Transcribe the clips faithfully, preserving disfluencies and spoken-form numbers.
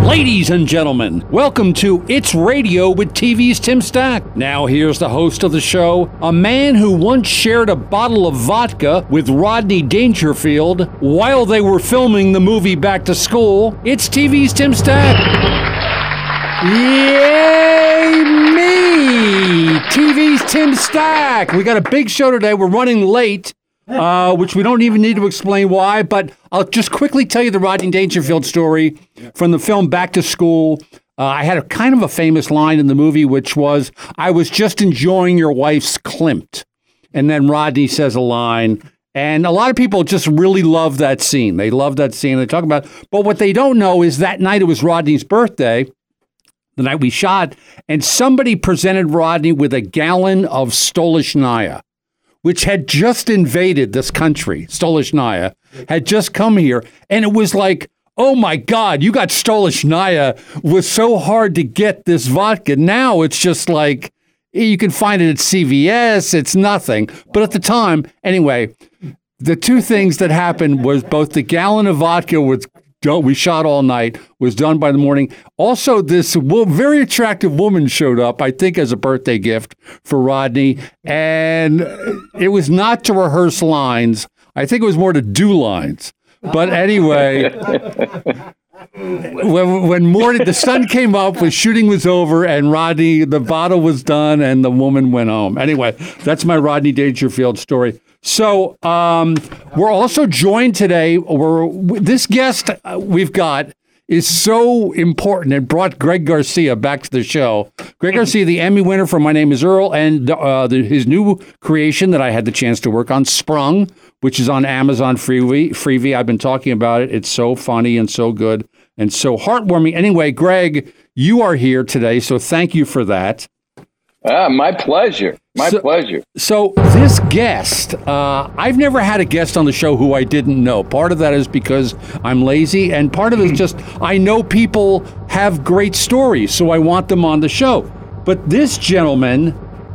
Ladies and gentlemen, welcome to It's Radio with T V's Tim Stack. Now here's the host of the show, a man who once shared a bottle of vodka with Rodney Dangerfield while they were filming the movie Back to School. It's T V's Tim Stack. Yay me! T V's Tim Stack. We got a big show today. We're running late. Uh, which we don't even need to explain why, but I'll just quickly tell you the Rodney Dangerfield story from the film Back to School. Uh, I had a kind of a famous line in the movie, which was, I was just enjoying your wife's Klimt. And then Rodney says a line, and a lot of people just really love that scene. They love that scene. They talk about, but what they don't know is that night it was Rodney's birthday, the night we shot, and somebody presented Rodney with a gallon of Stolichnaya, which had just invaded this country. Stolichnaya had just come here, and it was like, oh my God, you got Stolichnaya. It was so hard to get this vodka. Now it's just like, you can find it at C V S, it's nothing. But at the time, anyway, the two things that happened was both the gallon of vodka was we shot all night, was done by the morning. Also, this very attractive woman showed up, I think as a birthday gift for Rodney, and it was not to rehearse lines. I think it was more to do lines. But anyway, when, when morning, the sun came up, the shooting was over, and Rodney, the bottle was done, and the woman went home. Anyway, that's my Rodney Dangerfield story. So um, we're also joined today. We're, this guest we've got is so important. It brought Greg Garcia back to the show. Greg Garcia, the Emmy winner for My Name is Earl, and uh, the, his new creation that I had the chance to work on, Sprung, which is on Amazon Freevee. Freevee. I've been talking about it. It's so funny and so good and so heartwarming. Anyway, Greg, you are here today, so thank you for that. Ah, my pleasure. My so, pleasure. So this guest, uh, I've never had a guest on the show who I didn't know. Part of that is because I'm lazy, and part of it is just I know people have great stories, so I want them on the show. But this gentleman,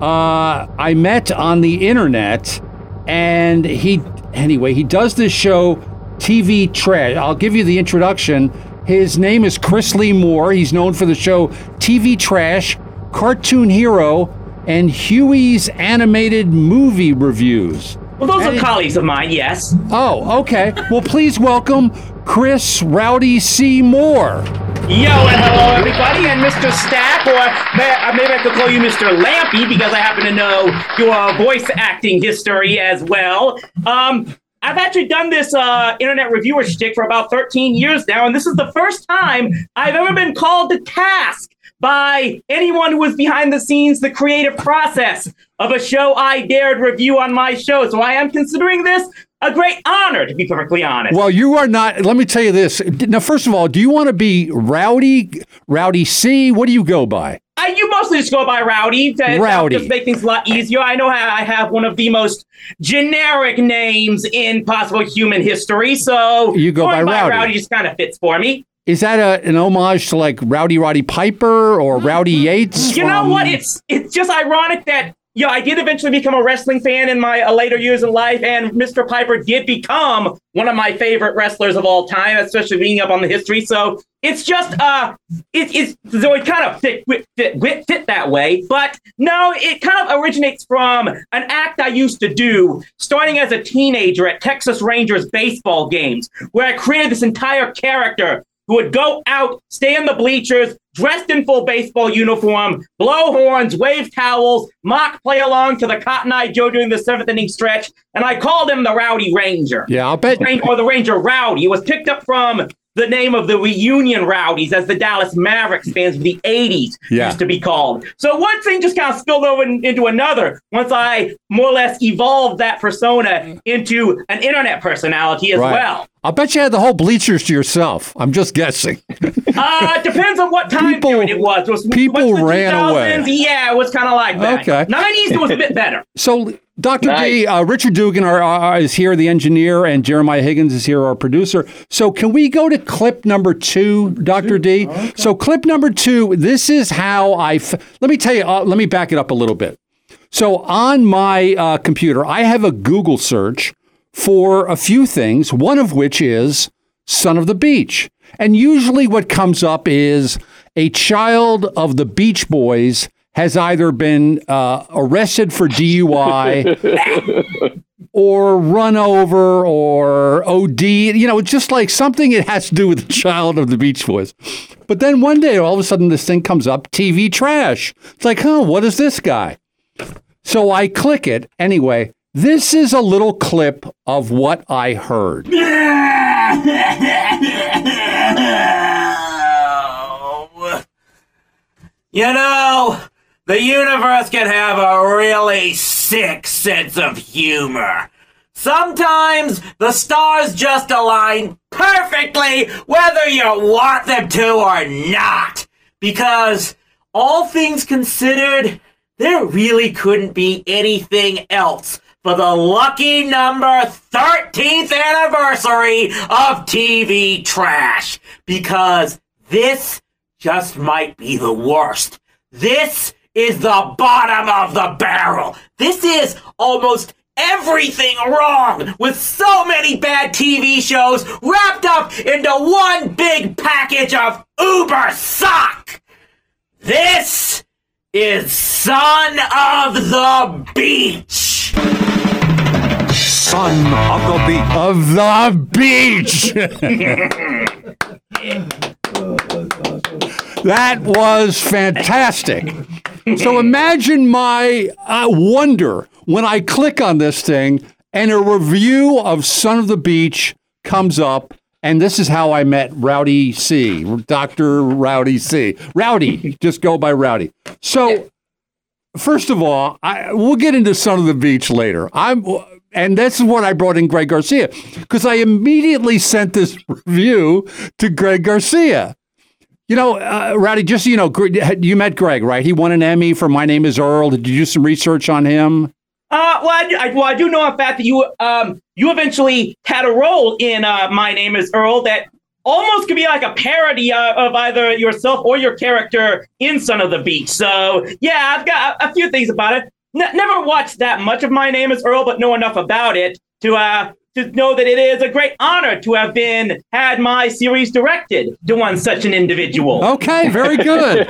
uh, I met on the internet, and he, anyway, he does this show, T V Trash. I'll give you the introduction. His name is Chris Lee Moore. He's known for the show T V Trash, Cartoon Hero, and Huey's Animated Movie Reviews. Well, those and are colleagues of mine, yes. Oh, okay. Well, please welcome Chris Rowdy C. Moore. Yo, and hello, everybody, and Mister Stack, or may, maybe I could call you Mister Lampy, because I happen to know your voice acting history as well. Um, I've actually done this uh, internet reviewer shtick for about thirteen years now, and this is the first time I've ever been called to task by anyone who was behind the scenes, the creative process of a show I dared review on my show. So I am considering this a great honor, to be perfectly honest. Well, you are not. Let me tell you this. Now, first of all, do you want to be Rowdy, Rowdy C? What do you go by? I, you mostly just go by Rowdy. To, Rowdy. Just make things a lot easier. I know I have one of the most generic names in possible human history, so you go by, by Rowdy. Rowdy just kind of fits for me. Is that a, an homage to like Rowdy Roddy Piper or Rowdy Yates? You from... know what? It's it's just ironic that, you know, I did eventually become a wrestling fan in my uh, later years in life, and Mister Piper did become one of my favorite wrestlers of all time, especially being up on the history. So it's just, uh, it, it's, so it kind of fit, fit, fit that way. But no, it kind of originates from an act I used to do starting as a teenager at Texas Rangers baseball games, where I created this entire character who would go out, stay in the bleachers, dressed in full baseball uniform, blow horns, wave towels, mock play along to the Cotton Eye Joe during the seventh inning stretch, and I called him the Rowdy Ranger. Yeah, I'll bet. Or the Ranger Rowdy. It was picked up from the name of the Reunion Rowdies, as the Dallas Mavericks fans of the eighties yeah. used to be called. So one thing just kind of spilled over in, into another once I more or less evolved that persona into an internet personality as right. well. I'll bet you had the whole bleachers to yourself. I'm just guessing. uh, it depends on what time people, period it was. It was people ran away. Yeah, it was kind of like that. Okay. nineties, it was a bit better. So, Doctor Nice. D, uh, Richard Dugan our, our, is here, the engineer, and Jeremiah Higgins is here, our producer. So can we go to clip number two, Doctor D? Okay. So clip number two, this is how I, f- let me tell you, uh, let me back it up a little bit. So on my uh, computer, I have a Google search for a few things, one of which is Son of the Beach. And usually what comes up is a child of the Beach Boys has either been uh, arrested for D U I or run over or O D. You know, it's just like something it has to do with the child of the Beach Boys. But then one day, all of a sudden, this thing comes up, T V trash. It's like, huh, what is this guy? So I click it. Anyway, this is a little clip of what I heard. You know, the universe can have a really sick sense of humor. Sometimes the stars just align perfectly whether you want them to or not. Because, all things considered, there really couldn't be anything else for the lucky number thirteenth anniversary of T V Trash. Because this just might be the worst. This is the bottom of the barrel. This is almost everything wrong with so many bad T V shows wrapped up into one big package of uber suck. This is Son of the Beach. Son of the Beach. Of the beach. That was fantastic. So imagine my uh, wonder when I click on this thing and a review of Son of the Beach comes up, and this is how I met Rowdy C, Doctor Rowdy C. Rowdy, just go by Rowdy. So, first of all, I, we'll get into Son of the Beach later. I'm, and this is what I brought in Greg Garcia, because I immediately sent this review to Greg Garcia. You know, uh, Rowdy, just so you know, you met Greg, right? He won an Emmy for My Name is Earl. Did you do some research on him? Uh, well, I, do- I, well, I do know in fact that you um you eventually had a role in uh, My Name is Earl that almost could be like a parody uh, of either yourself or your character in Son of the Beach. So, yeah, I've got a, a few things about it. N- never watched that much of My Name is Earl, but know enough about it to uh to know that it is a great honor to have been had my series directed to one such an individual. Okay, very good.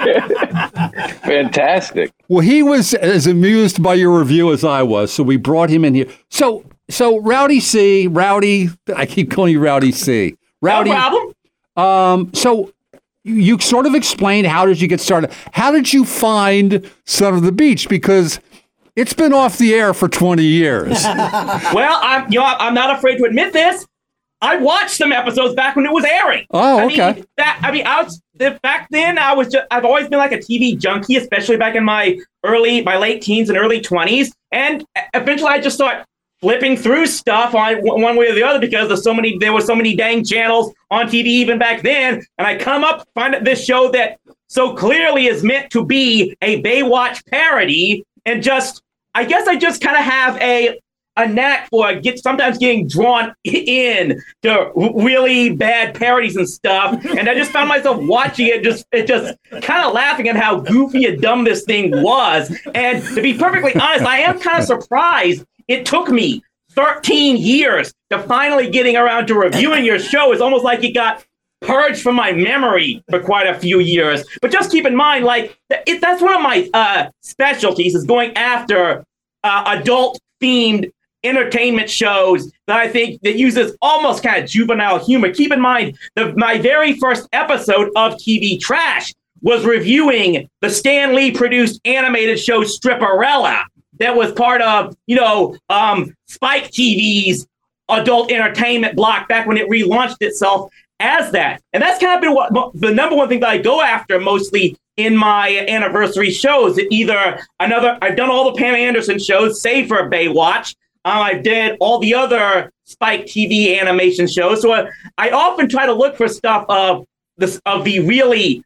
Fantastic. Well, he was as amused by your review as I was, so we brought him in here. So, so Rowdy C, Rowdy, I keep calling you Rowdy C. Rowdy, no problem. Um, so you sort of explained, how did you get started? How did you find Son of the Beach? Because it's been off the air for twenty years. Well, I'm you know I'm not afraid to admit this. I watched some episodes back when it was airing. Oh, okay. I mean, that, I mean, I was back then. I was just, I've always been like a T V junkie, especially back in my early, my late teens and early twenties. And eventually, I just started flipping through stuff on one way or the other because there's so many. There were so many dang channels on T V even back then. And I come up find this show that so clearly is meant to be a Baywatch parody. And just, I guess I just kind of have a a knack for get sometimes getting drawn in to really bad parodies and stuff. And I just found myself watching it, just it just kind of laughing at how goofy and dumb this thing was. And to be perfectly honest, I am kind of surprised it took me thirteen years to finally getting around to reviewing your show. It's almost like it got purged from my memory for quite a few years. But just keep in mind, like, it, that's one of my uh, specialties is going after uh, adult-themed entertainment shows that I think that uses almost kind of juvenile humor. Keep in mind, the, my very first episode of T V Trash was reviewing the Stan Lee-produced animated show Stripperella that was part of, you know, um, Spike T V's adult entertainment block back when it relaunched itself as that. And that's kind of been what the number one thing that I go after mostly in my anniversary shows. Either another, I've done all the Pam Anderson shows, save for Baywatch. Um, I did all the other Spike T V animation shows. So uh, I often try to look for stuff of this of the really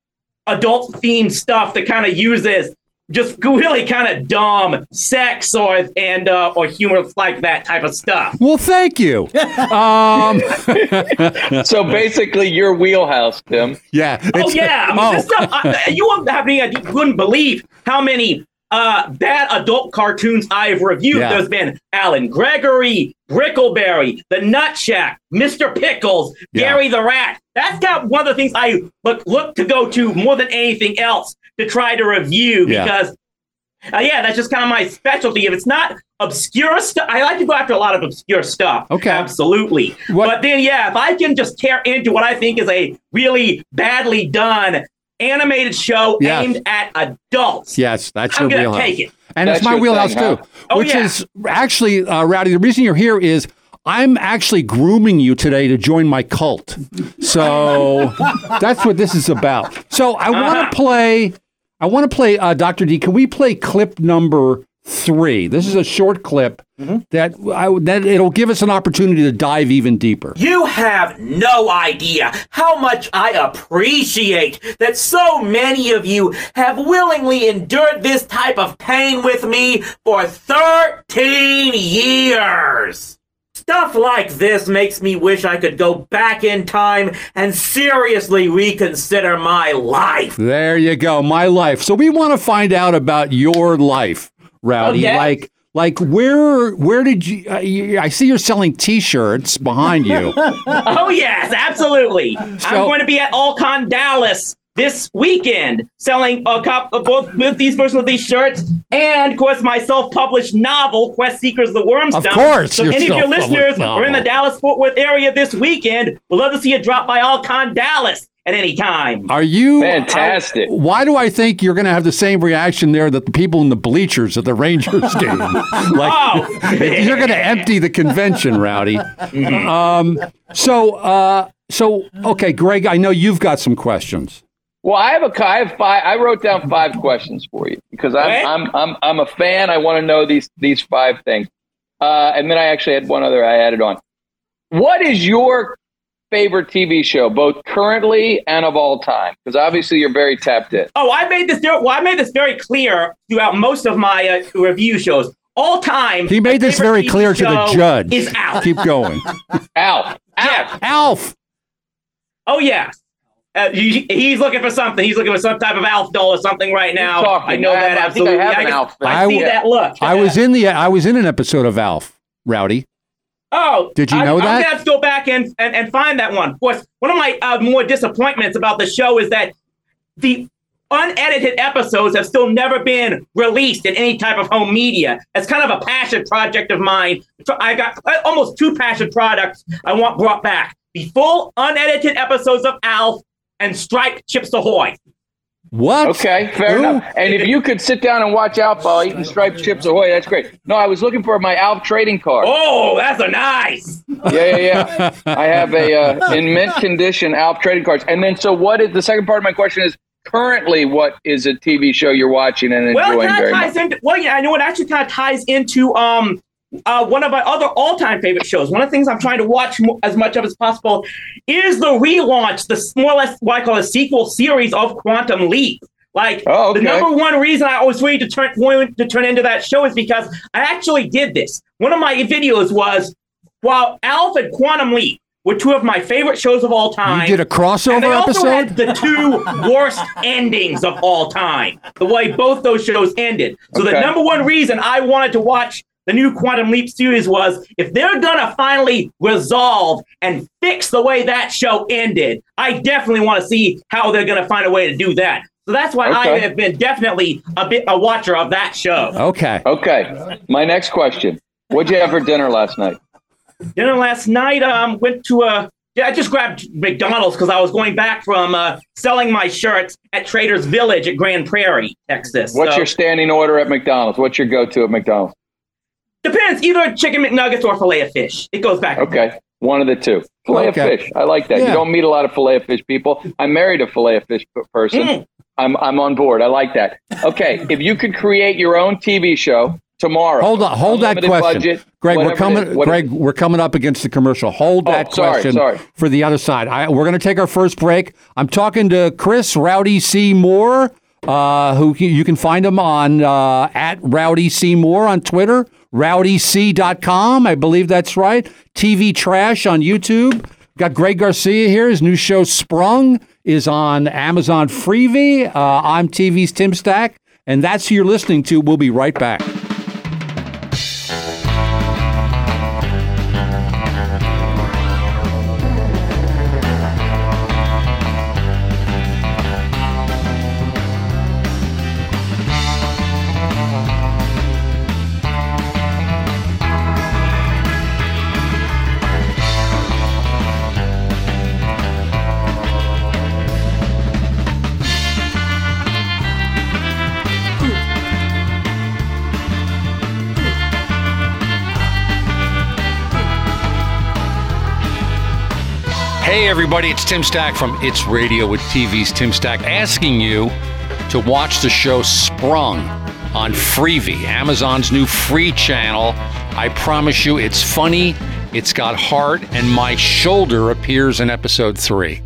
adult themed stuff that kind of uses just really kind of dumb sex or and uh, or humor like that type of stuff. Well, thank you. Um, So basically, your wheelhouse, Tim. yeah. Oh it's- yeah, I mean, oh. this stuff. I, you wouldn't have any, you wouldn't believe how many uh, bad adult cartoons I've reviewed. Yeah. There's been Alan Gregory, Brickleberry, The Nut Shack, Mister Pickles, Yeah. Gary the Rat. That's got one of the things I look, look to go to more than anything else to try to review Yeah. because, uh, yeah, that's just kind of my specialty. If it's not obscure stuff, I like to go after a lot of obscure stuff. Okay. Absolutely. What- But then, yeah, if I can just tear into what I think is a really badly done animated show Yes. aimed at adults, Yes, that's I'm your gonna wheelhouse. take it. And That's it's my your wheelhouse thing, huh? too. Oh, which yeah. is actually, uh, Rowdy, the reason you're here is I'm actually grooming you today to join my cult. So that's what this is about. So I want Uh-huh. to play, I want to play, uh, Doctor D, can we play clip number three? This is a short clip Mm-hmm. that, I, that it'll give us an opportunity to dive even deeper. You have no idea how much I appreciate that so many of you have willingly endured this type of pain with me for thirteen years. Stuff like this makes me wish I could go back in time and seriously reconsider my life. There you go, my life. So we want to find out about your life, Rowdy. Okay. Like, like where, where did you? Uh, you I see you're selling T-shirts behind you. Oh, yes, absolutely. So- I'm going to be at Alcon Dallas this weekend selling a cop of both with these versions of these shirts and, of course, my self-published novel, Quest Seekers of the Wormstone. Of course, So your any of your self-published listeners are in the novel. Dallas-Fort Worth area this weekend, we'd love to see you drop by Alcon Dallas at any time. Are you Fantastic. are- why do I think you're going to have the same reaction there that the people in the bleachers at the Rangers game? Like Oh. you're going to empty the convention, Rowdy. Um, so, uh, so okay, Greg, I know you've got some questions. Well, I have a I have five. I wrote down five questions for you because I'm Okay. I'm I'm I'm a fan. I want to know these these five things, uh, and then I actually had one other I added on. What is your favorite T V show, both currently and of all time? Because obviously you're very tapped in. Oh, I made this. Well, I made this very clear throughout most of my uh, review shows. All time, He made my this favorite very T V clear to the show judge. Is Alf. Keep going. Alf. Yeah. Alf. Oh yeah. Uh, he- he's looking for something. He's looking for some type of Alf doll or something right now. talking? I know I that have- I think I absolutely. have an can- Alf thing. I see I- that look. I was in the I was in an episode of Alf, Rowdy. Oh, Did you I, know I'm that? gonna have to go back and, and, and find that one. Of course, one of my uh, more disappointments about the show is that the unedited episodes have still never been released in any type of home media. It's kind of a passion project of mine. So I got uh, almost two passion products I want brought back: the full unedited episodes of Alf and Striped Chips Ahoy. What? Okay, fair Who? enough. And if you could sit down and watch Alf while eating striped chips ahoy, that's great. No, I was looking for my Alf trading card. Oh, that's a nice. Yeah, yeah, yeah. I have a uh, in mint condition Alf trading cards. And then, so what is the second part of my question is currently what is a T V show you're watching and Well, it enjoying kind very of much? ties into. Well, yeah, I know it actually kind of ties into um uh, one of my other all-time favorite shows. One of the things I'm trying to watch mo- as much of as possible is the relaunch, the more or less what I call a sequel series of Quantum Leap. Like Oh, okay. the number one reason I was ready to turn wanted to turn into that show is because I actually did this. One of my videos was while Alf and Quantum Leap were two of my favorite shows of all time. You did a And they crossover also episode? had the two worst endings of all time, the way both those shows ended. So the Okay. number one reason I wanted to watch the new Quantum Leap series was if they're going to finally resolve and fix the way that show ended, I definitely want to see how they're going to find a way to do that. So that's why I Okay. have been definitely a bit a watcher of that show. Okay. Okay. My next question. What'd you have for dinner last night? Dinner last night, um, went to a. Yeah, I just grabbed McDonald's because I was going back from uh, selling my shirts at Trader's Village at Grand Prairie, Texas. What's So- your standing order at McDonald's? What's your go-to at McDonald's? Depends, either chicken McNuggets or filet of fish. It goes back. Okay. One of the two. Filet Okay. of fish. I like that. Yeah. You don't meet a lot of filet of fish people. I married a filet of fish p- person. Mm. I'm I'm on board. I like that. Okay. If you could create your own T V show tomorrow. Hold on, hold that unlimited question. budget, Greg, we're whatever it coming is, whatever- Greg, we're coming up against the commercial. Hold Oh, that sorry, question sorry. for the other side. I, we're going to take our first break. I'm talking to Chris Rowdy C. Moore, uh, who you you can find him on uh, at Rowdy C. Moore on Twitter, rowdy c dot com. I believe that's right. T V Trash on YouTube. Got Greg Garcia here. His new show Sprung is on Amazon Freevee. Uh, I'm T V's Tim Stack. And that's who you're listening to. We'll be right back. Hey everybody, it's Tim Stack from It's Radio with T V's Tim Stack, asking you to watch the show Sprung on Freevee, Amazon's new free channel. I promise you it's funny, it's got heart, and my shoulder appears in episode three.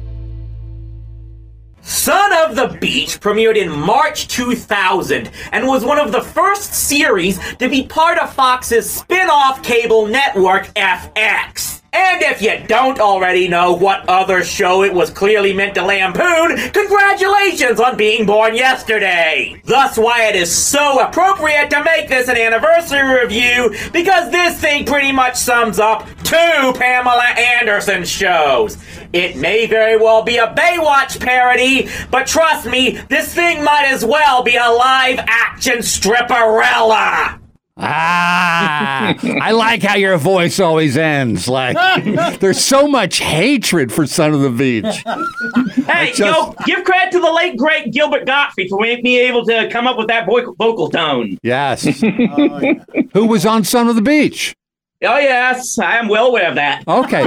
Son of the Beach premiered in March two thousand and was one of the first series to be part of Fox's spin-off cable network F X. And if you don't already know what other show it was clearly meant to lampoon, congratulations on being born yesterday! Thus why it is so appropriate to make this an anniversary review, because this thing pretty much sums up two Pamela Anderson shows. It may very well be a Baywatch parody, but trust me, this thing might as well be a live-action stripperella! Ah, I like how your voice always ends. Like, there's so much hatred for Son of the Beach. Hey, just... yo, give credit to the late, great Gilbert Gottfried for being able to come up with that vocal, vocal tone. Yes. Oh, yeah. Who was on Son of the Beach? Oh, yes, I am well aware of that. Okay.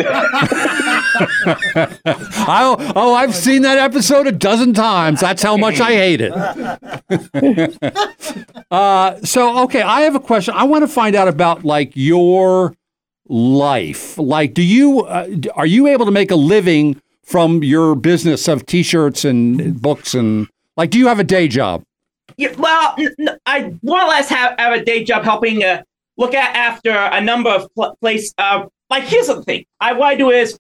I, oh, I've seen that episode a dozen times. That's how much I hate it. uh, so, okay, I have a question. I want to find out about, like, your life. Like, do you, uh, are you able to make a living from your business of T-shirts and books and, like, do you have a day job? Yeah, well, n- I more or less have, have a day job helping uh, look at after a number of pl- place. Uh, like, here's the thing. I what I do is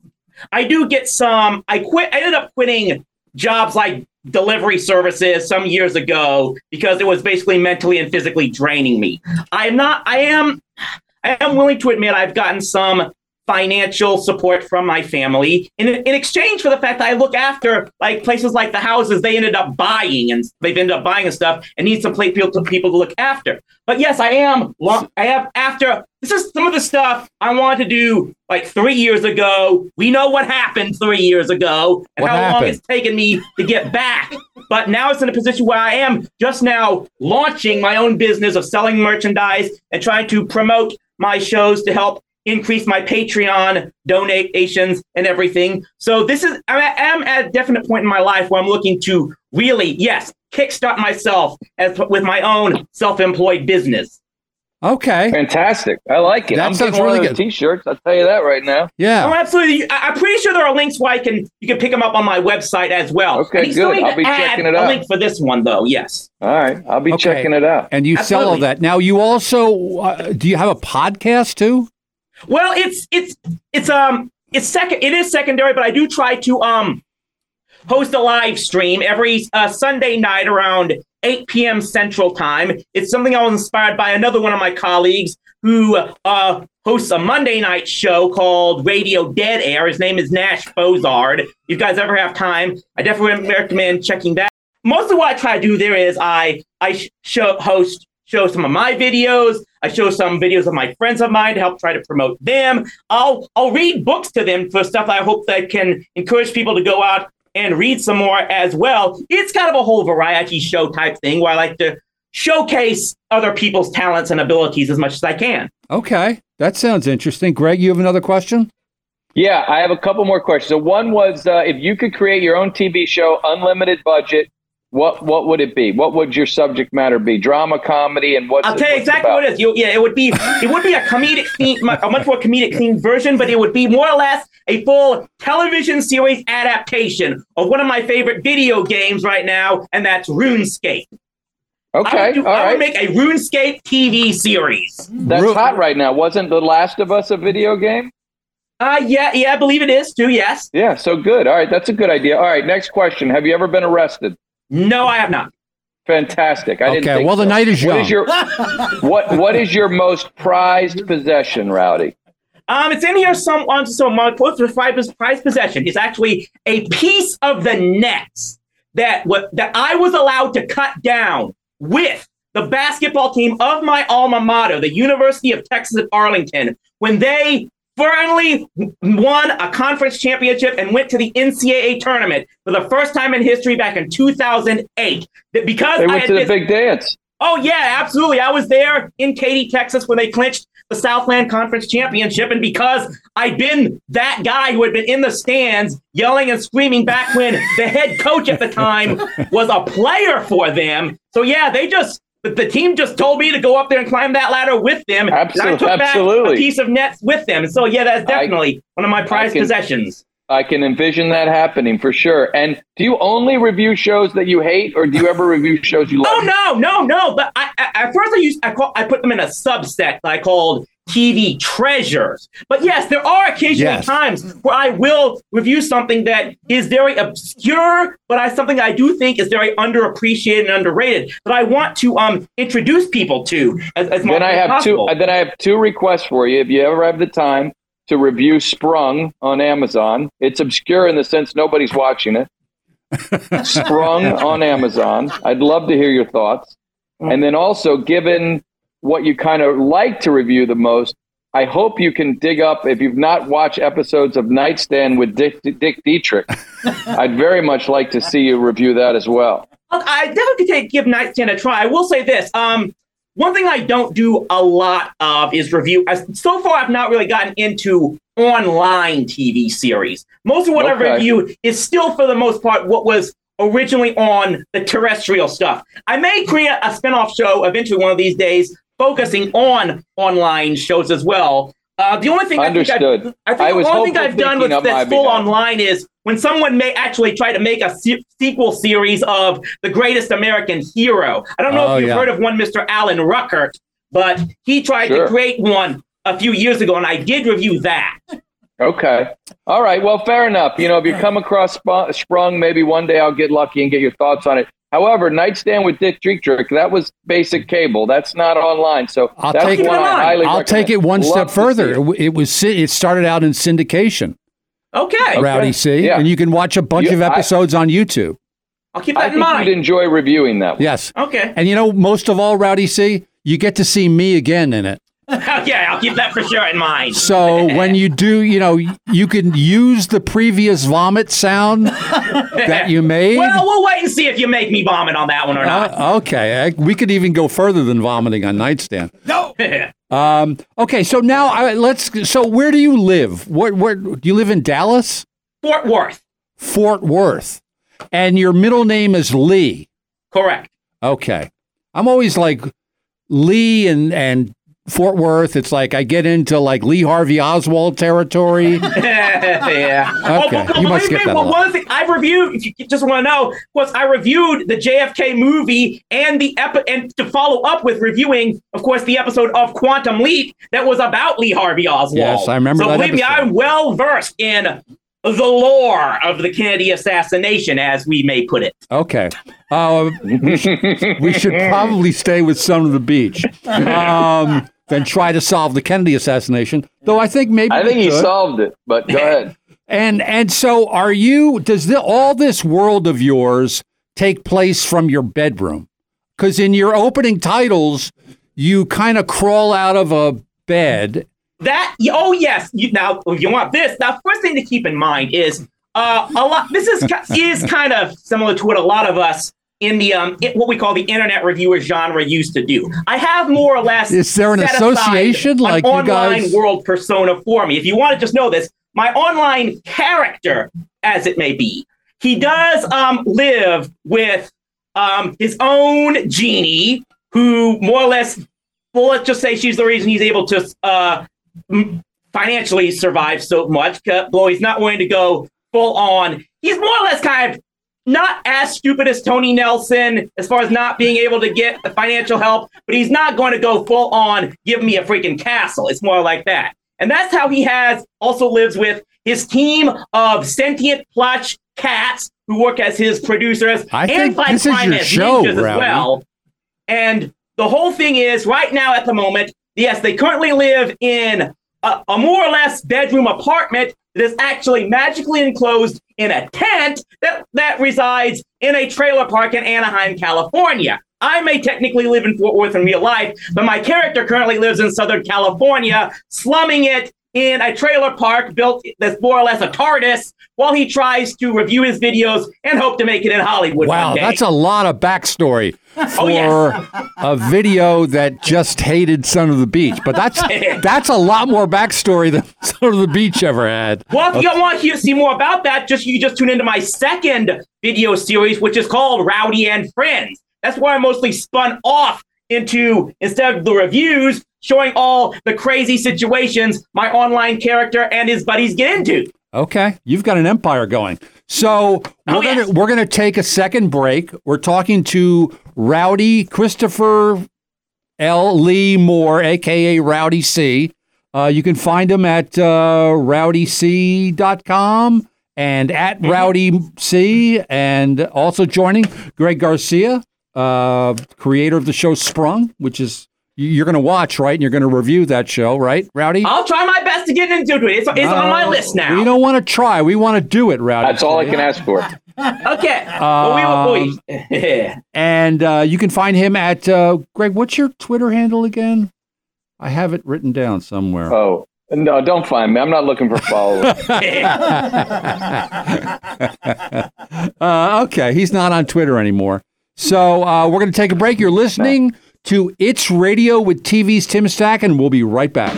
I do get some. I quit. I ended up quitting jobs like delivery services some years ago because it was basically mentally and physically draining me. I'm not. I am. I am willing to admit I've gotten some financial support from my family in in exchange for the fact that I look after like places like the houses they ended up buying and they've ended up buying and stuff and need some people to people to look after. But yes, I am. I have after this is some of the stuff I wanted to do like three years ago. We know what happened three years ago and what how happened? long it's taken me to get back. But now it's in a position where I am just now launching my own business of selling merchandise and trying to promote my shows to help increase my Patreon donations and everything. So this is, I am at a definite point in my life where I'm looking to really, yes, kickstart myself as with my own self-employed business. Okay. Fantastic. I like it. That I'm sounds getting one really of those good. T-shirts. I'll tell you that right now. Yeah. Oh, absolutely. I- I'm pretty sure there are links where I can, you can pick them up on my website as well. Okay, I still good. need I'll to be add checking it a out. link for this one though. Yes. All right. I'll be Okay. checking it out. And you sell all Absolutely. that. Now, you also, uh, do you have a podcast too? Well, it's it's it's um it's second it is secondary, but I do try to um host a live stream every uh, Sunday night around eight p.m. Central Time. It's something I was inspired by another one of my colleagues who uh, hosts a Monday night show called Radio Dead Air. His name is Nash Bozard. If you guys ever have time, I definitely recommend checking that. Mostly what I try to do there is I I sh- show host show some of my videos. I show some videos of my friends of mine to help try to promote them. I'll I'll read books to them for stuff that I hope that can encourage people to go out and read some more as well. It's kind of a whole variety show type thing where I like to showcase other people's talents and abilities as much as I can. Okay. That sounds interesting. Greg, you have another question? Yeah, I have a couple more questions. So one was, uh, if you could create your own T V show, unlimited budget, what what would it be? What would your subject matter be? Drama, comedy, and what's I'll tell you what's exactly about? what it is. You, yeah, it would be it would be a comedic theme, a much more comedic themed version, but it would be more or less a full television series adaptation of one of my favorite video games right now, and that's RuneScape. Okay, I would, do, all I would right. make a RuneScape T V series. That's Ru- hot right now. Wasn't The Last of Us a video game? Uh, yeah, yeah, I believe it is too. Yes. Yeah, so good. All right, that's a good idea. All right, next question. Have you ever been arrested? No, I have not. Fantastic. I okay, didn't think well, the so. night is young. What is your what What is your most prized possession, Rowdy? Um, it's in here some on so my prized prize possession is actually a piece of the nets that what that I was allowed to cut down with the basketball team of my alma mater, the University of Texas at Arlington, when they finally won a conference championship and went to the N C double A tournament for the first time in history back in two thousand eight. Because They I went had to the this, big dance. Oh, yeah, absolutely. I was there in Katy, Texas when they clinched the Southland Conference Championship. And because I'd been that guy who had been in the stands yelling and screaming back when the head coach at the time was a player for them. So, yeah, they just the, the team just told me to go up there and climb that ladder with them. Absolutely. And I took back Absolutely. a piece of nets with them. So, yeah, that's definitely I, one of my prized can, possessions. I can envision that happening for sure. And do you only review shows that you hate, or do you ever review shows you like? Oh, no, no, no. But I, I, at first I used I, call, I put them in a subset that I called T V treasures. But yes, there are occasional yes. times where I will review something that is very obscure, but I something I do think is very underappreciated and underrated that I want to um introduce people to as, as much then I as have possible. two. Then I have two requests for you. If you ever have the time to review Sprung on Amazon, it's obscure in the sense nobody's watching it. Sprung on Amazon. I'd love to hear your thoughts. And then also, given what you kind of like to review the most, I hope you can dig up, if you've not watched episodes of Nightstand with Dick, Dick Dietrich, I'd very much like to see you review that as well. I definitely could take, give Nightstand a try. I will say this. Um, one thing I don't do a lot of is review. As, so far, I've not really gotten into online T V series. Most of what Okay. I review is still, for the most part, what was originally on the terrestrial stuff. I may create a spinoff show eventually one of these days focusing on online shows as well. Uh, the only thing Understood. I think, I've, I think I was the only thing hopeful I've done thinking with on my that's full behalf. online is when someone may actually try to make a se- sequel series of The Greatest American Hero. I don't know Oh, if you've yeah. heard of one Mister Alan Ruckert, but he tried Sure. to create one a few years ago, and I did review that. Okay. All right. Well, fair enough. You know, if you come across Sp- Sprung, maybe one day I'll get lucky and get your thoughts on it. However, Nightstand with Dick Dietrich, that was basic cable. That's not online. So I'll that's take one it I on. highly I'll recommend. take it one Love step to further. see it. It was sy- it started out in syndication, Okay. Rowdy C, Yeah. and you can watch a bunch You- of I- episodes on YouTube. I'll keep I that in think mind. you'd enjoy reviewing that one. Yes, Okay. and you know, most of all, Rowdy C, you get to see me again in it. Okay, I'll keep that for sure in mind. So when you do, you know, you can use the previous vomit sound that you made. Well, we'll wait and see if you make me vomit on that one or not. Uh, okay, I- we could even go further than vomiting on Nightstand. No. Um, okay, so now I, let's. So where do you live? Where, where do you live in Dallas? Fort Worth. Fort Worth, and your middle name is Lee. Correct. Okay, I'm always like Lee and and Fort Worth. It's like I get into like Lee Harvey Oswald territory. yeah. Okay, Oh, you must believe get me, that a well, lot. one of the things I've reviewed, if you just want to know, was I reviewed the J F K movie and the epi- and to follow up with reviewing, of course, the episode of Quantum Leap that was about Lee Harvey Oswald. Yes, I remember So that believe me, episode. I'm well versed in the lore of the Kennedy assassination, as we may put it. Okay, uh, we, sh- we should probably stay with Son of the Beach um, than try to solve the Kennedy assassination. Though I think maybe I think we he could. solved it, but go ahead. And and so are you? Does the, all this world of yours take place from your bedroom? Because in your opening titles, you kind of crawl out of a bed. That oh yes. You, now you want this. Now, first thing to keep in mind is uh, a lot. This is ki- is kind of similar to what a lot of us in the um it, what we call the internet reviewer genre used to do. I have more or less. Is there an set aside association an like you online guys? world persona for me? If you want to just know this, my online character, as it may be, he does um live with um his own genie, who more or less. Well, let's just say she's the reason he's able to uh, m- financially survive so much. Though he's not willing to go full on. He's more or less kind of not as stupid as Tony Nelson as far as not being able to get the financial help, but he's not going to go full on, give me a freaking castle. It's more like that. And that's how he has also lives with his team of sentient plush cats who work as his producers I and think fight this is crime your as show, ninjas as Rowdy. well. And the whole thing is, right now at the moment, yes, they currently live in a, a more or less bedroom apartment that is actually magically enclosed in a tent that, that resides in a trailer park in Anaheim, California. I may technically live in Fort Worth in real life, but my character currently lives in Southern California, slumming it in a trailer park built that's more or less a TARDIS while he tries to review his videos and hope to make it in Hollywood Wow, one day. that's a lot of backstory for Oh, yes. a video that just hated Son of the Beach. But that's that's a lot more backstory than Son of the Beach ever had. Well, if you want to hear, see more about that, just you just tune into my second video series, which is called Rowdy and Friends. That's where I mostly spun off into, instead of the reviews, showing all the crazy situations my online character and his buddies get into. Okay, you've got an empire going. So we're Oh, gonna yes. we're gonna take a second break. We're talking to Rowdy Christopher L. Lee Moore, aka Rowdy C. Uh, you can find him at uh, rowdy c dot com and at Rowdy C, and also joining Greg Garcia, uh, creator of the show Sprung, which is you're going to watch, right? And you're going to review that show, right, Rowdy? I'll try my best to get into it. It's, it's on my Uh, list now. We don't want to try. We want to do it, Rowdy. That's all I can ask for. Okay. well, we, we, And uh, you can find him at, uh, Greg, what's your Twitter handle again? I have it written down somewhere. Oh, no, don't find me. I'm not looking for followers. uh, okay, he's not on Twitter anymore. So uh, we're going to take a break. You're listening to It's Radio with T V's Tim Stack, and we'll be right back.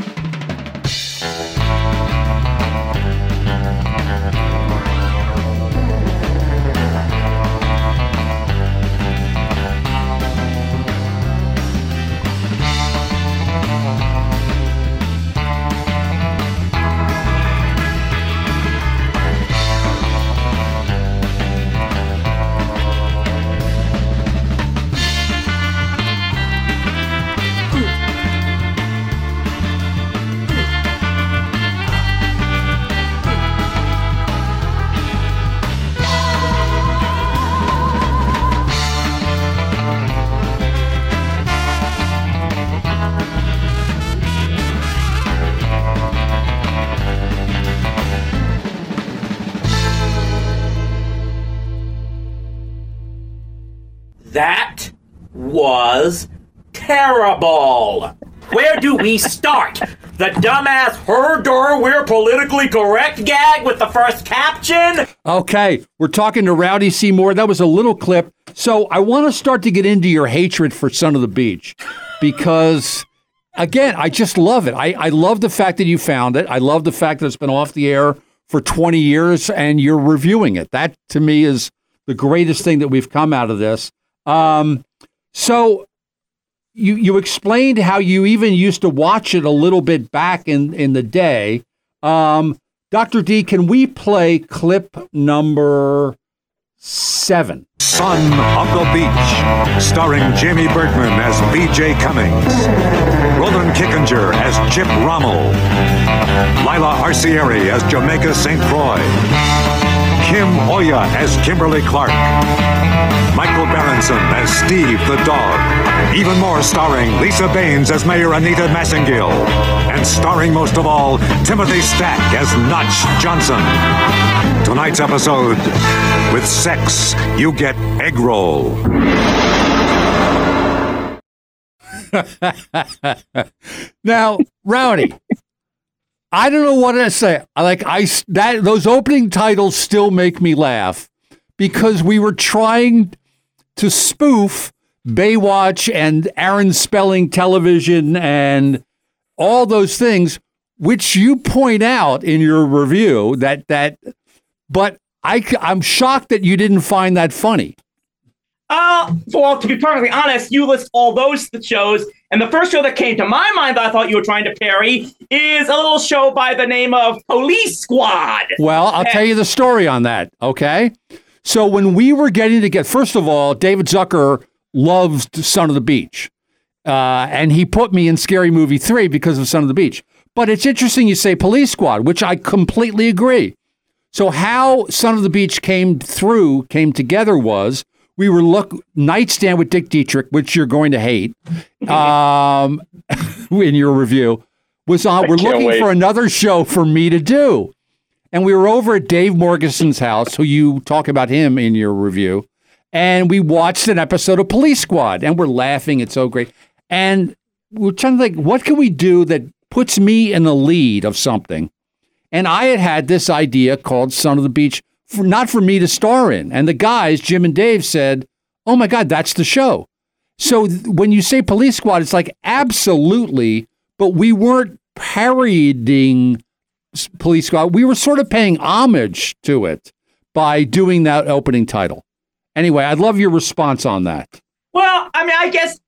That was terrible. Where do we start? The dumbass herder, we're politically correct gag with the first caption? Okay, we're talking to Rowdy Seymour. That was a little clip. So I want to start to get into your hatred for Son of the Beach because, again, I just love it. I, I love the fact that you found it. I love the fact that it's been off the air for twenty years and you're reviewing it. That, to me, is the greatest thing that we've come out of this. Um, so you you explained how you even used to watch it a little bit back in, in the day. Um, Doctor D, can we play clip number seven? Son of the Beach, starring Jamie Bergman as B J Cummings, Roland Kickinger as Chip Rommel, Lila Arcieri as Jamaica Saint Croix, Kim Oya as Kimberly Clark, Michael Berenson as Steve the Dog, even more starring Lisa Baines as Mayor Anita Massengill, and starring most of all, Timothy Stack as Notch Johnson. Tonight's episode, with sex, you get egg roll. Now, Rowdy, I don't know what to say. I like I that those opening titles still make me laugh because we were trying to spoof Baywatch and Aaron Spelling Television and all those things, which you point out in your review that that. But I I'm shocked that you didn't find that funny. Uh, well, to be perfectly honest, you list all those shows, and the first show that came to my mind that I thought you were trying to parry is a little show by the name of Police Squad. Well, I'll tell you the story on that, okay? So when we were getting to get, first of all, David Zucker loves Son of the Beach, uh, and he put me in Scary Movie three because of Son of the Beach. But it's interesting you say Police Squad, which I completely agree. So how Son of the Beach came through, came together was we were look Nightstand with Dick Dietrich, which you're going to hate, um, in your review, was on. We're looking wait. for another show for me to do. And we were over at Dave Morgeson's house, who you talk about him in your review. And we watched an episode of Police Squad, and we're laughing. It's so great. And we're trying to think, what can we do that puts me in the lead of something? And I had had this idea called Son of the Beach, for, not for me to star in. And the guys, Jim and Dave, said, oh, my God, that's the show. So th- when you say Police Squad, it's like, absolutely, but we weren't parodying Police Squad. We were sort of paying homage to it by doing that opening title. Anyway, I'd love your response on that. Well, I mean, I guess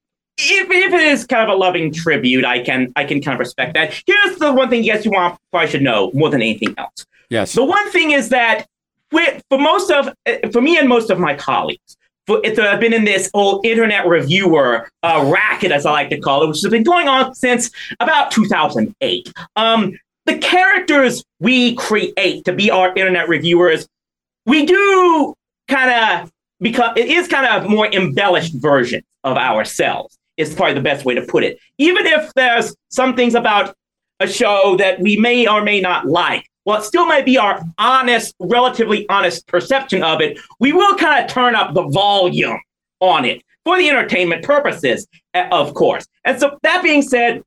if, if it is kind of a loving tribute, I can I can kind of respect that. Here's the one thing you guys you want probably should know more than anything else. Yes. The one thing is that with, for most of for me and most of my colleagues, for it to have been in this whole internet reviewer uh, racket, as I like to call it, which has been going on since about two thousand eight. Um, the characters we create to be our internet reviewers, we do kind of because it is kind of more embellished version of ourselves. Is probably the best way to put it. Even if there's some things about a show that we may or may not like, well, it still might be our honest, relatively honest perception of it. We will kind of turn up the volume on it for the entertainment purposes, of course. And so that being said,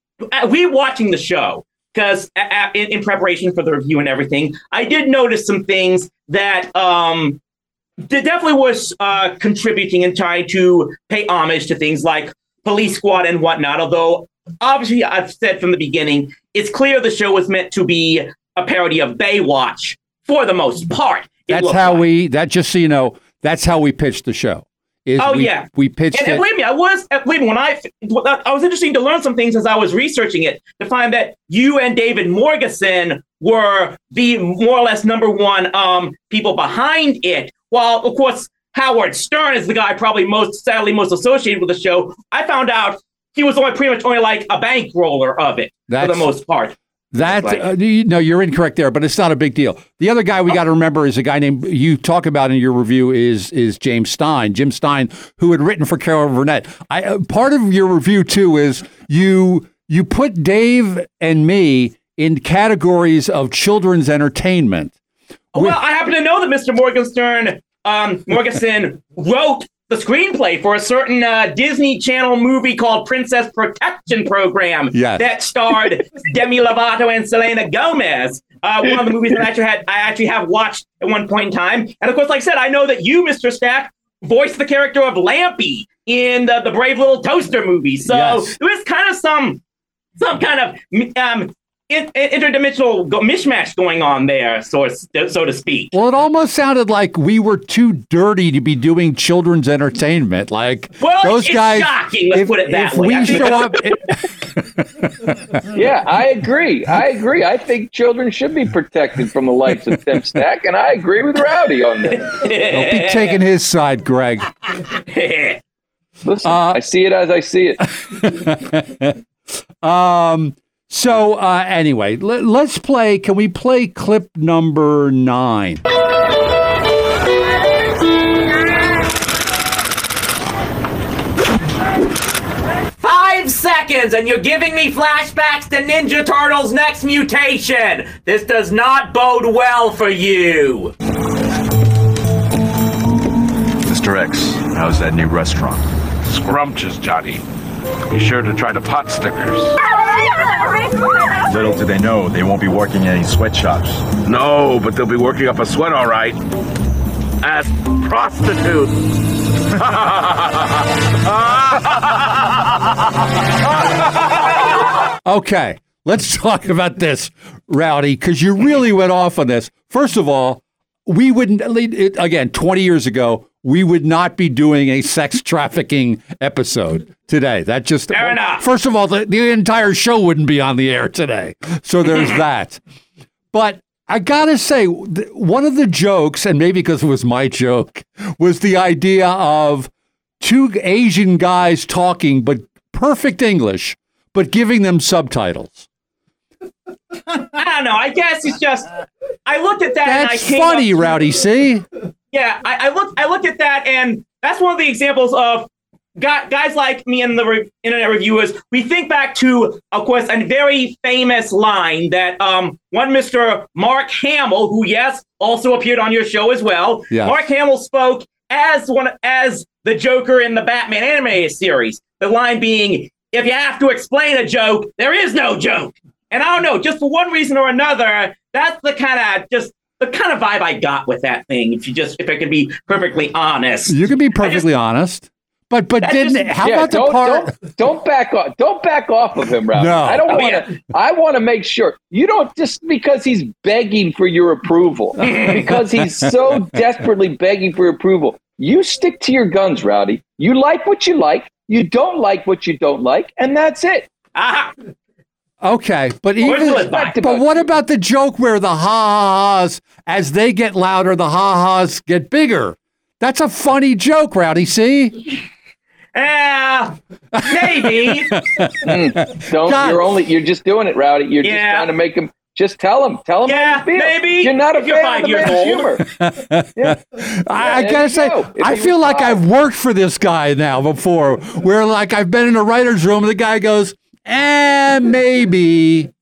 we watching the show, because in, in preparation for the review and everything, I did notice some things that um, definitely was uh, contributing and trying to pay homage to things like Police Squad and whatnot. Although, obviously, I've said from the beginning, it's clear the show was meant to be a parody of Baywatch for the most part. That's how like. we, that just so you know, that's how we pitched the show. Is oh, we, yeah. We pitched and, it. And believe me, I was, believe me, when I, I was interested to learn some things as I was researching it, to find that you and David Morgeson were the more or less number one um, people behind it. While, of course, Howard Stern is the guy probably most, sadly, most associated with the show. I found out he was only pretty much only like a bankroller of it That's, for the most part. That like, uh, no, you're incorrect there, but it's not a big deal. The other guy we got to remember is a guy named you talk about in your review is is James Stein, Jim Stein, who had written for Carol Burnett. I uh, part of your review too is you you put Dave and me in categories of children's entertainment. Well, with, I happen to know that Mister Morgenstern, um, Morgeson wrote the screenplay for a certain uh, Disney Channel movie called Princess Protection Program yes. that starred Demi Lovato and Selena Gomez. Uh, one of the movies that I actually had, I actually have watched at one point in time. And of course, like I said, I know that you, Mister Stack, voiced the character of Lampy in the, the Brave Little Toaster movie. So yes. there was kind of some some kind of um, in, interdimensional go- mishmash going on there, so, so to speak. Well, it almost sounded like we were too dirty to be doing children's entertainment. Like well, those it's guys. Shocking. Let's if, put it that if way. we show up. Yeah, I agree. I agree. I think children should be protected from the likes of Tim Stack, and I agree with Rowdy on this. Don't be taking his side, Greg. Listen, uh, I see it as I see it. um. So uh, anyway, let, let's play. Can we play clip number nine? Five seconds, and you're giving me flashbacks to Ninja Turtles' next mutation. This does not bode well for you. Mister X, how's that new restaurant? Scrumptious, Johnny. Be sure to try the pot stickers. Little do they know, they won't be working in any sweatshops. No, but they'll be working up a sweat all right. As prostitutes. Okay, let's talk about this, Rowdy, because you really went off on this. First of all, we wouldn't, again, twenty years ago, we would not be doing a sex trafficking episode today. That just, Fair enough. First of all, the, the entire show wouldn't be on the air today. So there's that. But I gotta say, one of the jokes, and maybe because it was my joke, was the idea of two Asian guys talking, but perfect English, but giving them subtitles. I don't know. I guess it's just. I looked at that. That's and I came funny, up, Rowdy. See? Yeah, I, I looked. I looked at that, and that's one of the examples of guy, guys like me and the re- internet reviewers. We think back to, of course, a very famous line that um, one Mister Mark Hamill, who yes, also appeared on your show as well. Yeah. Mark Hamill spoke as one as the Joker in the Batman animated series. The line being, "If you have to explain a joke, there is no joke." And I don't know, just for one reason or another, that's the kind of just. The kind of vibe I got with that thing, if you just, if I can be perfectly honest. You can be perfectly just, honest. But but didn't just, how yeah, about the don't, part? Don't, don't back off. Don't back off of him, Ralph. No. I don't Oh, want yeah. to. I want to make sure you don't just because he's begging for your approval, because he's so desperately begging for your approval. You stick to your guns, Rowdy. You like what you like. You don't like what you don't like, and that's it. Aha. Okay, but even but what about the joke where the ha-ha-has, as they get louder, the ha-has get bigger? That's a funny joke, Rowdy, see? Yeah, maybe. mm, don't, God. you're only, you're just doing it, Rowdy. You're Yeah. just trying to make him, just tell him, tell him Yeah, how you feel. maybe. You're not a If you're fan five of the years man's old. humor. Yeah. I, I there gotta you say, go. If I he feel was like five. I've worked for this guy now before, where like I've been in a writer's room and the guy goes, eh, maybe.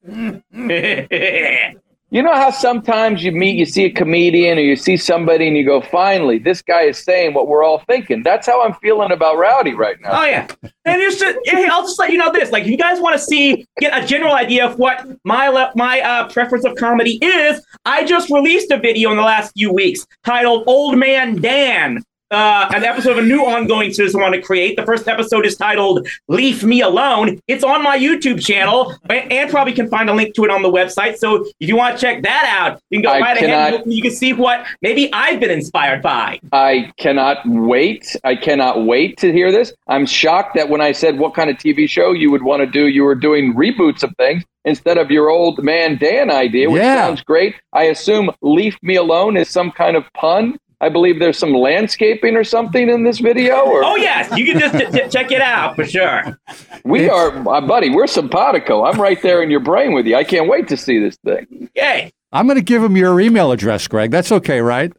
You know how sometimes you meet, you see a comedian or you see somebody and you go, finally, this guy is saying what we're all thinking. That's how I'm feeling about Rowdy right now. Oh yeah, and you should. Hey, I'll just let you know this: like, if you guys want to see, get a general idea of what my le- my uh, preference of comedy is, I just released a video in the last few weeks titled "Old Man Dan." Uh, an episode of a new ongoing series I want to create. The first episode is titled "Leave Me Alone." It's on my YouTube channel, and, and probably can find a link to it on the website. So if you want to check that out, you can go I right cannot, ahead. And you can see what maybe I've been inspired by. I cannot wait. I cannot wait to hear this. I'm shocked that when I said what kind of T V show you would want to do, you were doing reboots of things instead of your Old Man Dan idea, which Yeah. sounds great. I assume "Leave Me Alone" is some kind of pun. I believe there's some landscaping or something in this video. Or Oh yes, you can just t- t- check it out for sure. we It's- are, uh, buddy. We're simpatico. I'm right there in your brain with you. I can't wait to see this thing. Yay. I'm going to give him your email address, Greg. That's okay, right?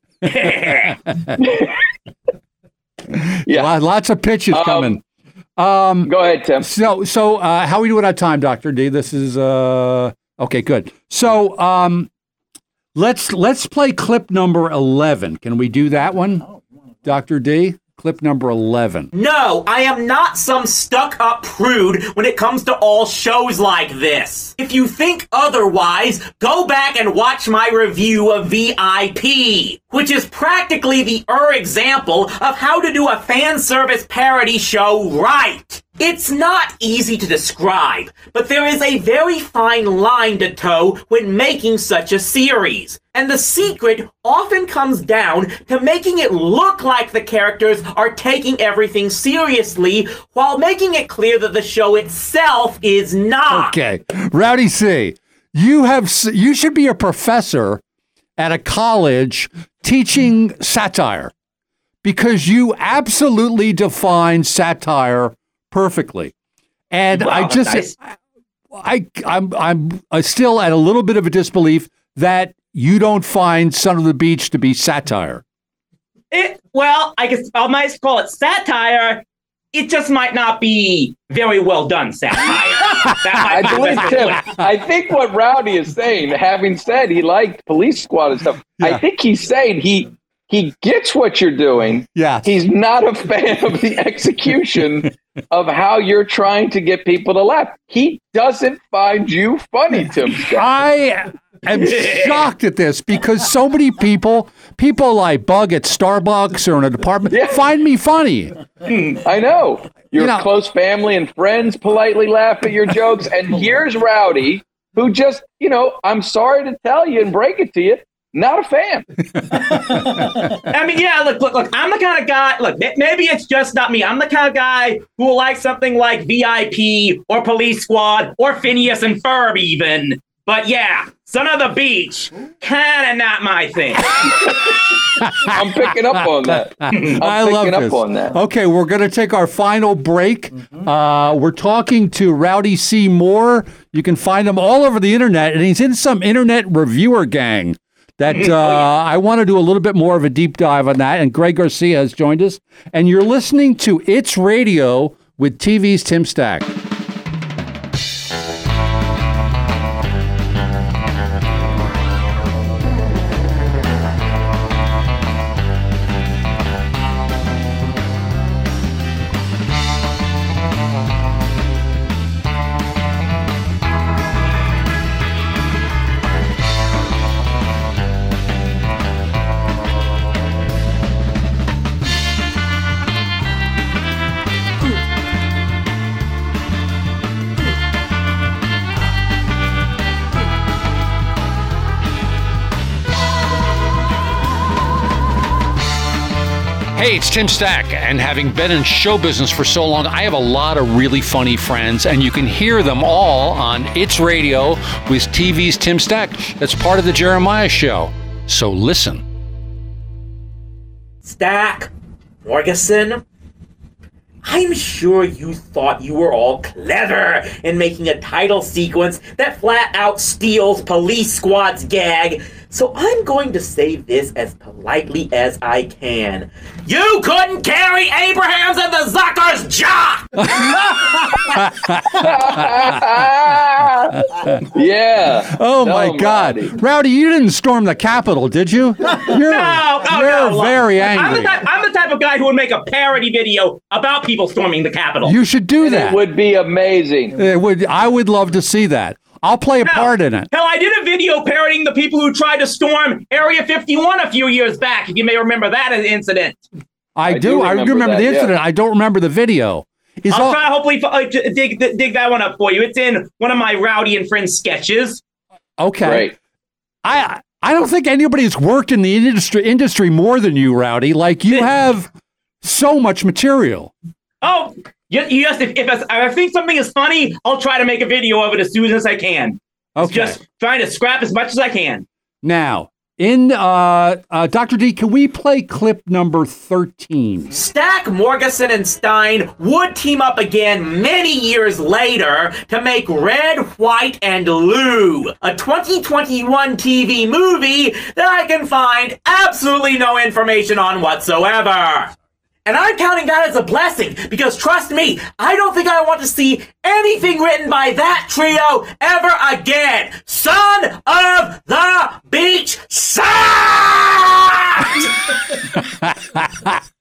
Yeah. Lot- Lots of pitches Um, coming. Um, Go ahead, Tim. So, so uh, how are we doing on time, Doctor D? This is uh, okay. Good. So, um, let's let's play clip number eleven. Can we do that one, Doctor D? Clip number eleven. No, I am not some stuck-up prude when it comes to all shows like this. If you think otherwise, go back and watch my review of V I P, which is practically the er example of how to do a fan service parody show right. It's not easy to describe, but there is a very fine line to toe when making such a series. And the secret often comes down to making it look like the characters are taking everything seriously while making it clear that the show itself is not. Okay, Rowdy C. You have s- you should be a professor at a college teaching satire because you absolutely define satire perfectly. And Wow, I that's just nice. I I'm I'm uh, still at a little bit of a disbelief that you don't find Son of the Beach to be satire. It, well, I guess I might call it satire. It just might not be very well done satire. That I might be believe the best Tim. way. I think what Rowdy is saying, having said he liked Police Squad and stuff, Yeah. I think he's saying he he gets what you're doing. Yeah. He's not a fan of the execution of how you're trying to get people to laugh. He doesn't find you funny, Tim Scott. I am shocked at this because so many people, people like Bug at Starbucks or in a department, Yeah. find me funny. I know. Your You know- close family and friends politely laugh at your jokes. And here's Rowdy, who just, you know, I'm sorry to tell you and break it to you, not a fan. I mean, yeah, look, look, look, I'm the kind of guy, look, ma- maybe it's just not me. I'm the kind of guy who will like something like V I P or Police Squad or Phineas and Ferb even. But yeah, Son of the Beach, kind of not my thing. I'm picking up on that. I'm I love picking this. up on that. Okay, we're going to take our final break. Mm-hmm. Uh, we're talking to Rowdy C. Moore. You can find him all over the internet, and he's in some internet reviewer gang that uh, I want to do a little bit more of a deep dive on that. And Greg Garcia has joined us. And you're listening to It's Radio with T V's Tim Stack. Hey, it's Tim Stack, and having been in show business for so long, I have a lot of really funny friends, and you can hear them all on It's Radio with T V's Tim Stack. That's part of the Jeremiah Show. So listen. Stack, Morgeson, I'm sure you thought you were all clever in making a title sequence that flat out steals Police Squad's gag, so I'm going to say this as politely as I can. You couldn't carry Abrahams and the Zucker's jock! Yeah. Oh, No, my God. Rowdy. Rowdy, you didn't storm the Capitol, did you? You're, No, no, you're no. very I'm the, angry. type, I'm the type of guy who would make a parody video about people storming the Capitol. You should do It that. would be amazing. It would. I would love to see that. I'll play a Hell, part in it. Hell, I did a video parodying the people who tried to storm Area fifty-one a few years back, if you may remember that incident. I, I do. do I remember remember that, the yeah. incident. I don't remember the video. Is I'll all, try to hopefully uh, j- dig, dig that one up for you. It's in one of my Rowdy and Friends sketches. okay. Great. I I don't think anybody's worked in the industry industry more than you, Rowdy. Like you have so much material. Oh, yes, yes if, if, I, if I think something is funny, I'll try to make a video of it as soon as I can. Okay. Just trying to scrap as much as I can. Now, in uh, uh, Doctor D, can we play clip number thirteen? Stack, Morgeson, and Stein would team up again many years later to make Red, White, and Lou, a twenty twenty-one T V movie that I can find absolutely no information on whatsoever. And I'm counting that as a blessing, because trust me, I don't think I want to see anything written by that trio ever again. Son of the Beach sucked!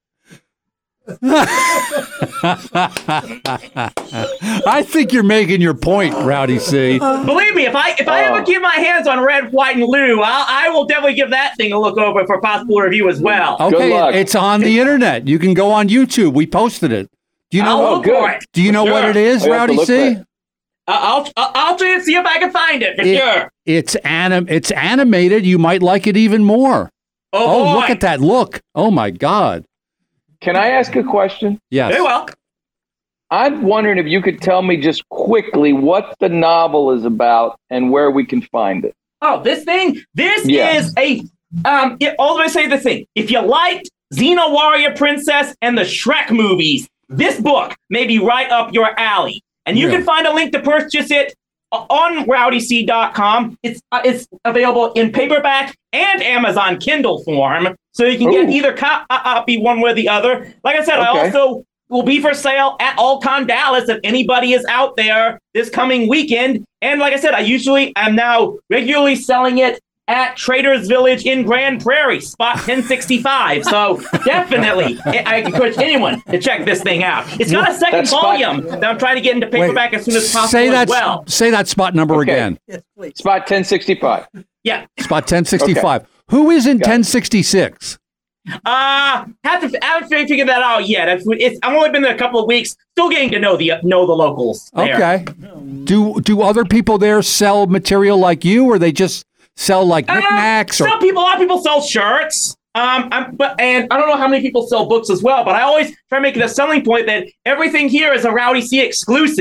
I think you're making your point, Rowdy C. Believe me, if I if I Oh. ever get my hands on Red, White, and Lou, I'll, I will definitely give that thing a look over for possible review as well. Okay, luck. it's on the internet. You can go on YouTube. We posted it. Do you know? I'll Oh, look good. for it. Do you know for what sure. it is, I have to Rowdy look C? for it. Uh, I'll I'll I'll try and see if I can find it for It- sure. It's anim. It's animated. You might like it even more. Oh, Oh, boy. look at that! Look. Oh my God. Can I ask a question? Yes. Very well. I'm wondering if you could tell me just quickly what the novel is about and where we can find it. Oh, this thing. This Yeah. is a um. It, all the way say the thing. If you liked Xena Warrior Princess and the Shrek movies, this book may be right up your alley. And you Yeah. can find a link to purchase it on rowdy c dot com. It's uh, it's available in paperback and Amazon Kindle form, so you can get Ooh. either co- uh, copy one way or the other. Like I said, I Okay. also will be for sale at Allcon Dallas if anybody is out there this coming weekend. And like I said, I usually am now regularly selling it at Traders Village in Grand Prairie, spot ten sixty-five. So definitely, I I encourage anyone to check this thing out. It's got a second That spot- volume that I'm trying to get into paperback as soon as possible Say that. as well. Say that spot number Okay. again. Spot ten sixty-five. Yeah. Spot ten sixty-five. Who is in Got it. ten sixty-six? Uh, have to haven't figured that out yet. It's, it's I've only been there a couple of weeks, still getting to know the know the locals there. Okay. Do do other people there sell material like you, or they just sell like Uh, knickknacks? Or some people, a lot of people sell shirts. Um, I'm, but and I don't know how many people sell books as well. But I always try to make it a selling point that everything here is a Rowdy C exclusive.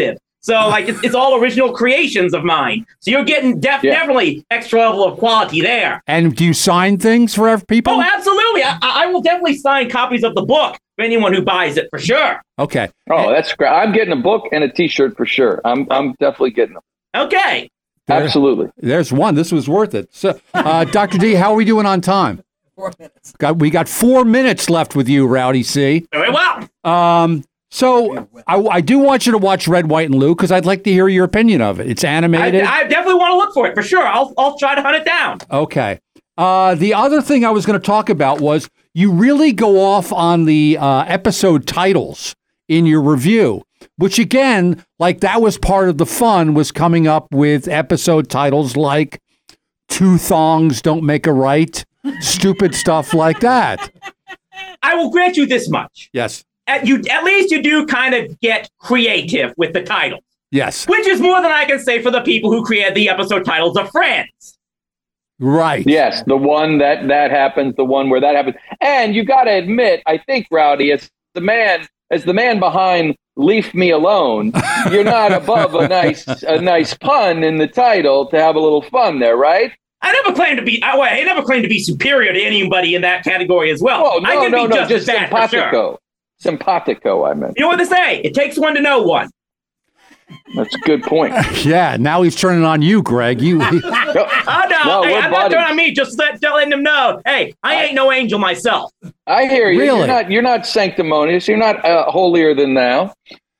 So like it's, it's all original creations of mine. So you're getting def- Yeah. definitely extra level of quality there. And do you sign things for ev- people? Oh, absolutely. I, I will definitely sign copies of the book for anyone who buys it for sure. Okay. Oh, that's great. I'm getting a book and a T-shirt for sure. I'm I'm definitely getting them. Okay. There- Absolutely. There's one. This was worth it. So, uh, Doctor D, how are we doing on time? Four minutes. Got we got four minutes left with you, Rowdy C. Very well. Um, so I, I do want you to watch Red, White, and Blue because I'd like to hear your opinion of it. It's I, animated. I definitely want to look for it for sure. I'll I'll try to hunt it down. Okay. Uh, the other thing I was going to talk about was you really go off on the uh, episode titles in your review, which again, like that was part of the fun, was coming up with episode titles like Two Thongs Don't Make a Right, stupid stuff like that. I will grant you this much. Yes. At you at least you do kind of get creative with the title, Yes. which is more than I can say for the people who created the episode titles of Friends. Right. Yes, the one that that happens, the one where that happens. And you got to admit, I think, Rowdy, as the man, as the man behind "Leave Me Alone," you're not above a nice a nice pun in the title to have a little fun there, right? I never claimed to be. I, I never claimed to be superior to anybody in that category as well. Oh no, I can no, be no, just, just as bad for sure. simpatico, simpatico. I meant. You know what they say? It takes one to know one. That's a good point. Yeah. Now he's turning on you, Greg. You. he- Oh no, No, hey, we're I'm not buddies. turning on me. Just let, letting them know. Hey, I ain't no angel myself. I hear you. Really? You're not. You're not sanctimonious. You're not uh, holier than thou.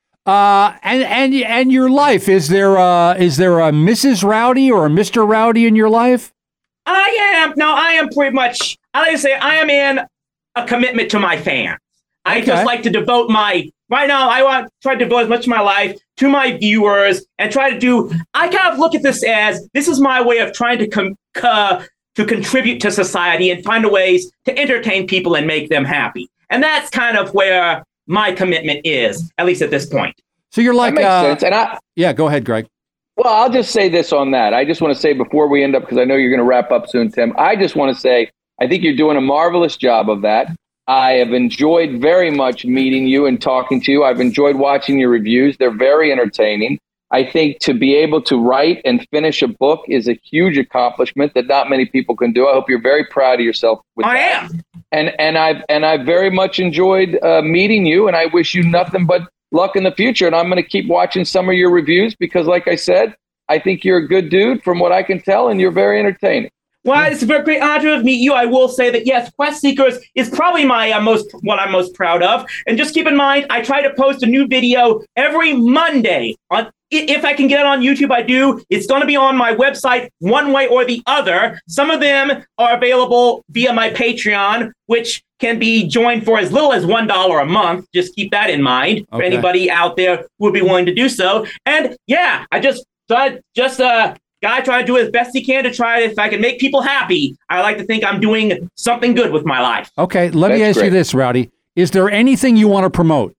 Uh, and and and your life, is there uh is there a Missus Rowdy or a Mister Rowdy in your life? I am no, I am pretty much. I like to say I am in a commitment to my fans. I Okay. just like to devote my right now. I want to try to devote as much of my life to my viewers and try to do. I kind of look at this as this is my way of trying to com, uh, to contribute to society and find ways to entertain people and make them happy. And that's kind of where my commitment is, at least at this point. So you're like, That makes uh, sense. And I. yeah. Go ahead, Greg. Well, I'll just say this on that. I just want to say before we end up, because I know you're going to wrap up soon, Tim. I just want to say I think you're doing a marvelous job of that. I have enjoyed very much meeting you and talking to you. I've enjoyed watching your reviews. They're very entertaining. I think to be able to write and finish a book is a huge accomplishment that not many people can do. I hope you're very proud of yourself with I that. am. And and I've and I've very much enjoyed uh, meeting you, and I wish you nothing but luck in the future. And I'm going to keep watching some of your reviews because, like I said, I think you're a good dude from what I can tell, and you're very entertaining. Well, it's a very great honor to meet you. I will say that yes, Quest Seekers is probably my uh, most what I'm most proud of. And just keep in mind, I try to post a new video every Monday. On if I can get it on YouTube, I do. It's going to be on my website one way or the other. Some of them are available via my Patreon, which can be joined for as little as one dollar a month. Just keep that in mind for Okay. anybody out there who would be willing to do so. And yeah, I just try just uh. Guy trying to do his best he can to try if I can make people happy. I like to think I'm doing something good with my life. Okay. Let me That's ask you great. this, Rowdy. Is there anything you want to promote?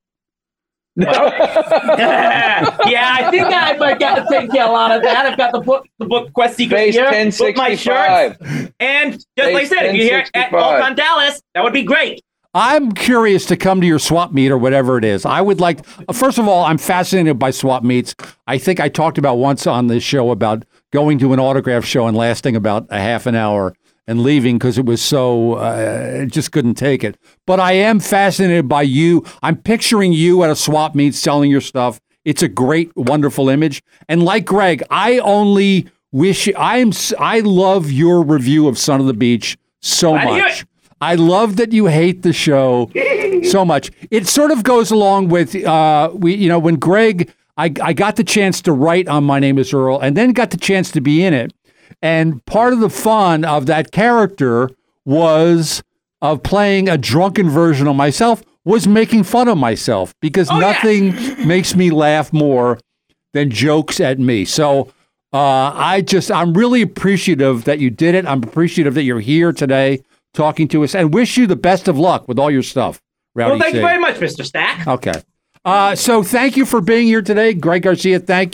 yeah, I think I might get to take care of a lot of that. I've got the book, the book Quest Seekers Base here, ten with my shirts, sixty-five. and just like I Base said, if you're here at ten sixty-five. Alcon Dallas, that would be great. I'm curious to come to your swap meet or whatever it is. I would like, first of all, I'm fascinated by swap meets. I think I talked about once on this show about going to an autograph show and lasting about a half an hour and leaving because it was so, uh, just couldn't take it. But I am fascinated by you. I'm picturing you at a swap meet selling your stuff. It's a great, wonderful image. And like Greg, I only wish, I'm, I love your review of Son of the Beach so Glad to hear much. it. I love that you hate the show so much. It sort of goes along with, uh, we, you know, when Greg, I, I got the chance to write on My Name is Earl and then got the chance to be in it. And part of the fun of that character was of playing a drunken version of myself was making fun of myself because Oh, yeah. nothing makes me laugh more than jokes at me. So uh, I just, I'm really appreciative that you did it. I'm appreciative that you're here today talking to us and wish you the best of luck with all your stuff, Rowdy Well, thank C. you very much, Mister Stack. Okay. Uh, so thank you for being here today. Greg Garcia, thank you.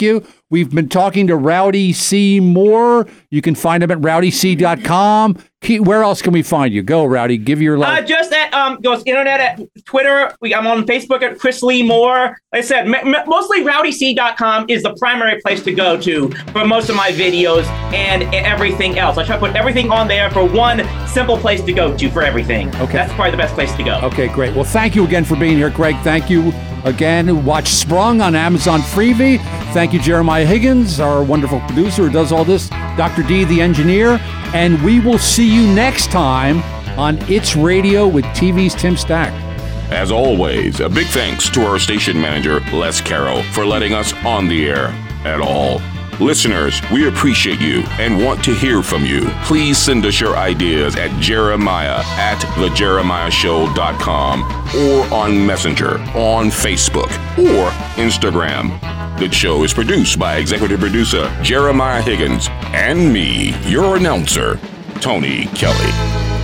We've been talking to Rowdy C. Moore. You can find him at rowdy c dot com. Where else can we find you? Go, Rowdy. Give your uh, love. just at um, goes internet at Twitter. We, I'm on Facebook at Chris Lee Moore. Like I said, m- m- mostly rowdy c dot com is the primary place to go to for most of my videos and everything else. I try to put everything on there for one simple place to go to for everything. Okay. That's probably the best place to go. Okay, great. Well, thank you again for being here, Greg. Thank you again. Watch Sprung on Amazon Freevee. Thank you, Jeremiah Higgins, our wonderful producer who does all this, Doctor D, the engineer. And we will see you next time on It's Radio with T V's Tim Stack. As always, a big thanks to our station manager, Les Carroll, for letting us on the air at all. Listeners, we appreciate you and want to hear from you. Please send us your ideas at Jeremiah at the jeremiah show dot com or on Messenger, on Facebook, or Instagram. The show is produced by executive producer Jeremiah Higgins and me, your announcer, Tony Kelly.